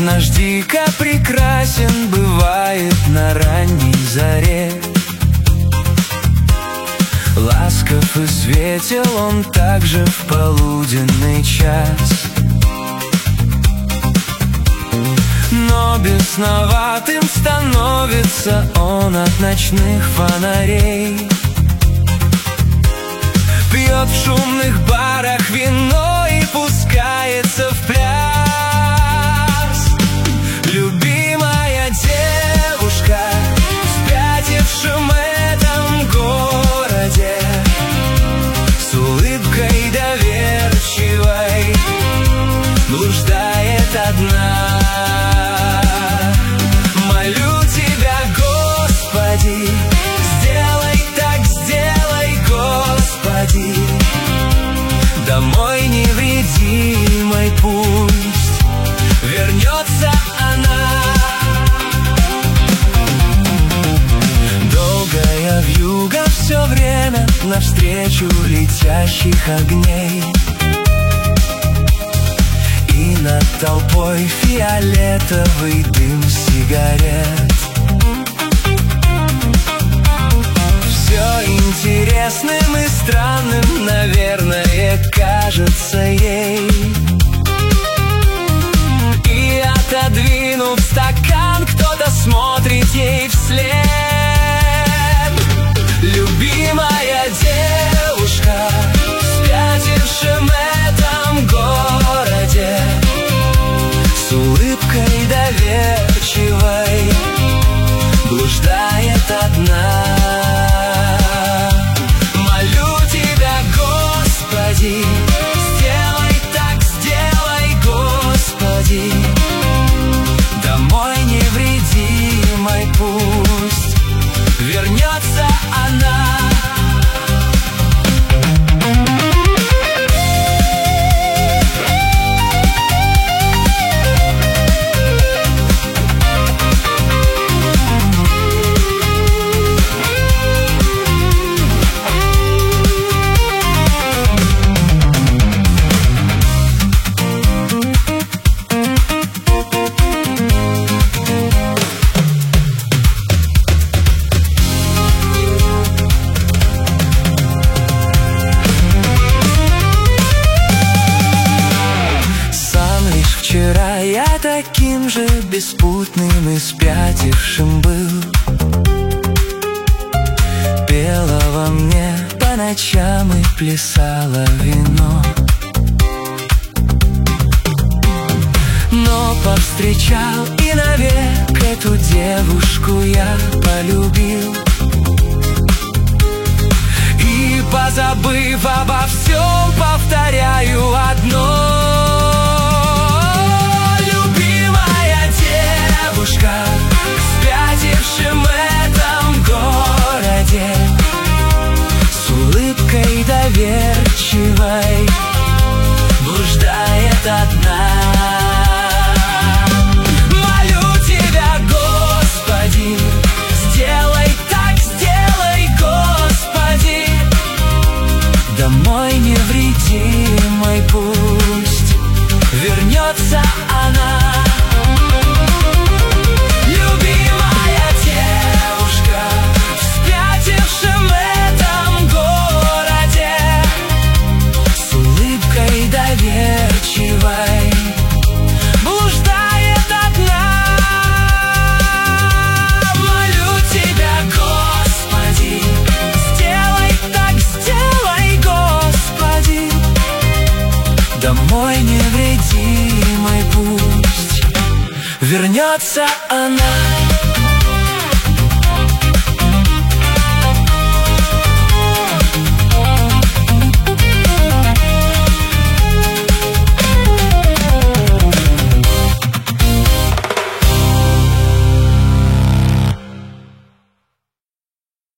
наш дико прекрасен бывает на ранней заре. Ласков и светел он также в полуденный час, но бесноватым становится он от ночных фонарей. Пьет в шумных барах вино и пускается в пляс. Любимая девушка в спятившем этом городе, с улыбкой доверчивой блуждает одна. Молю тебя, Господи, сделай так, сделай, Господи, домой невредимой пусть вернется она. Долгая вьюга все время навстречу летящих огней, и над толпой фиолетовый дым сигарет. Все интересным и странным, наверное, кажется ей. И отодвинув стакан, кто-то смотрит ей вслед. Любимая девушка в спятившем этом городе, с улыбкой доверчивой блуждает одна. Молю тебя, Господи, сделай так, сделай, Господи, домой невредимой пусть вернется она. Вчера я таким же беспутным и спятившим был. Пела во мне по ночам и плясало вино. Но повстречал и навек эту девушку я полюбил. И позабыв обо всем, повторяю одно: девушка в спятившем этом городе, с улыбкой доверчивой блуждает одна. Молю тебя, Господи, сделай так, сделай, Господи, домой невредимой пусть вернется она. Блуждает одна. Молю тебя, Господи, сделай так, сделай, Господи, домой невредимой пусть вернется она.